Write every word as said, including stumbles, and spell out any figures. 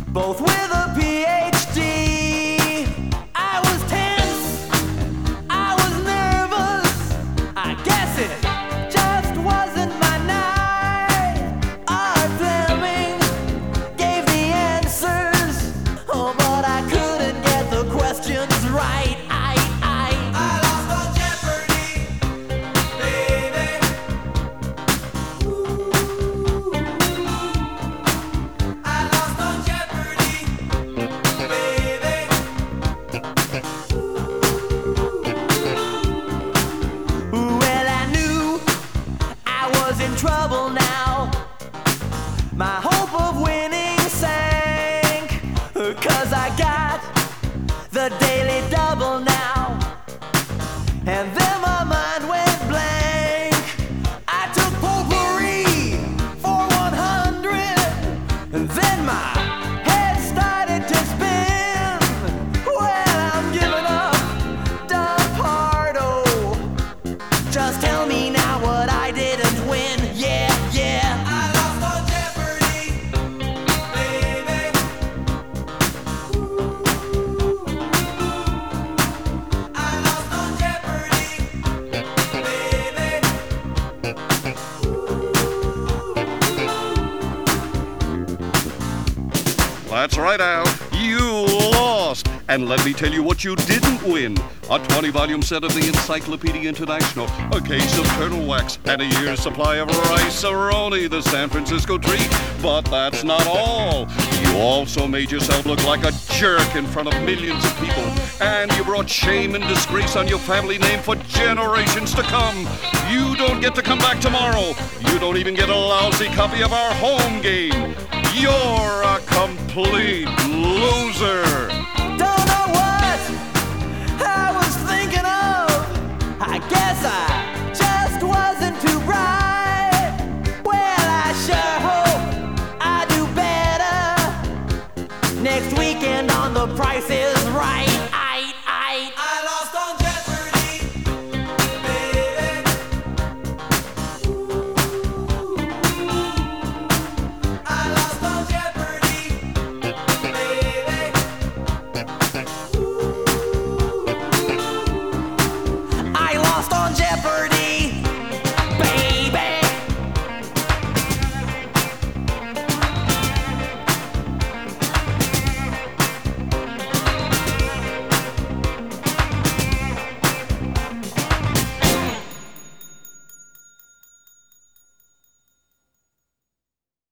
both with a P H D. I was tense, I was nervous, I guess it just wasn't my night. Art Fleming gave the answers, oh, but I couldn't get the questions right. I, I, I lost on Jeopardy, baby. Ooh. I lost on Jeopardy, baby. Ooh. Well, I knew I was in trouble now. My hope of winning sank, 'cause I got the Daily Double now. And then my mind went blank. I took potpourri for one hundred, and then my head started to spin. Well, I'm giving up, Doug Pardo. Just tell me now what I didn't win. Yeah, yeah. I lost on Jeopardy, baby. Ooh. I lost on Jeopardy, baby. That's right, Al. You lost. And let me tell you what you didn't win. A twenty-volume set of the Encyclopedia International, a case of turtle wax, and a year's supply of rice-a-roni, the San Francisco treat. But that's not all. You also made yourself look like a jerk in front of millions of people. And you brought shame and disgrace on your family name for generations to come. You don't get to come back tomorrow. You don't even get a lousy copy of our home game. You're a complete loser. Don't know what I was thinking of. I guess I just wasn't too bright. Well, I sure hope I do better next weekend on The Price is Right. I, I, I lost on Jeopardy, baby. Ooh. I lost on Jeopardy, baby. Ooh. I lost on Jeopardy.